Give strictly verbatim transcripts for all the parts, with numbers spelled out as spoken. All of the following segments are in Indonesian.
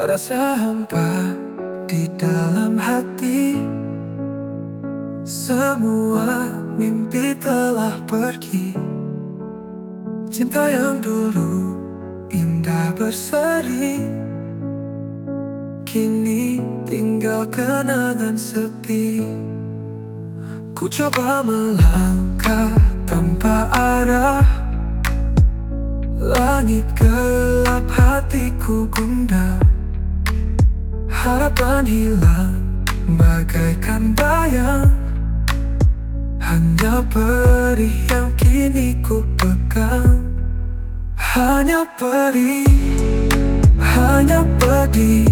Terasa hampa di dalam hati. Semua mimpi telah pergi. Cinta yang dulu indah berseri, kini tinggal kenangan sepi. Ku coba melangkah tanpa arah. Langit gelap, hatiku gundah. Harapan hilang bagaikan bayang. Hanya perih yang kini ku pegang. Hanya perih, hanya pedih,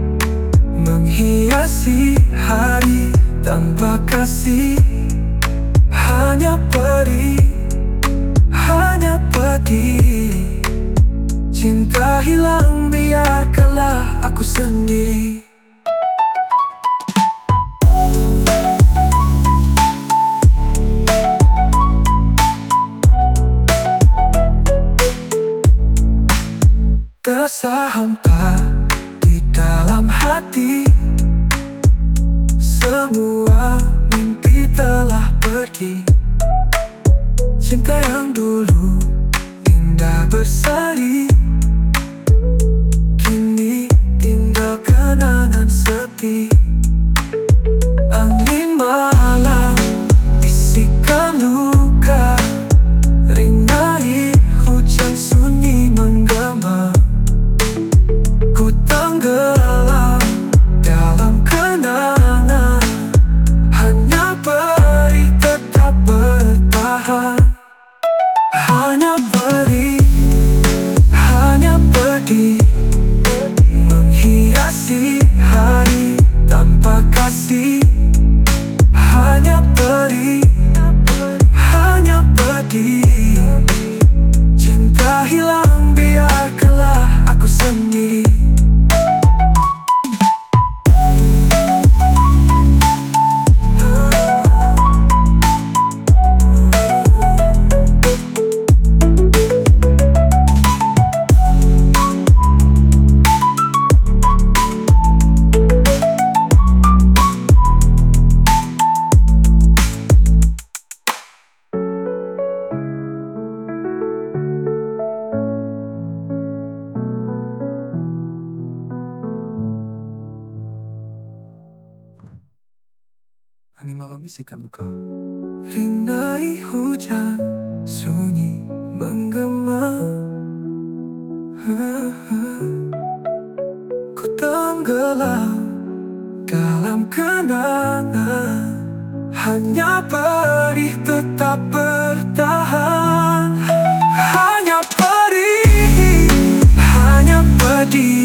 menghiasi hari tanpa kasih. Hanya perih, hanya pedih, cinta hilang, biarkanlah aku sendiri. Terasa hampa di dalam hati. Semua mimpi telah pergi. Cinta yang dulu indah berseri, kini tinggal kenangan sepi. Angin malam bisikan luka, ringai hujan sunyi menggema. Ku tenggelam dalam kenangan. Hanya perih tetap bertahan. Hanya perih, hanya pedih, menghiasi hari tanpa kasih. Hanya perih, hanya pedih, cinta hilang, biarkanlah aku sendiri. Angin malam bisikan luka, rinai hujan sunyi menggema. Ku tenggelam dalam kenangan. Hanya perih tetap bertahan. Hanya perih, hanya pedih,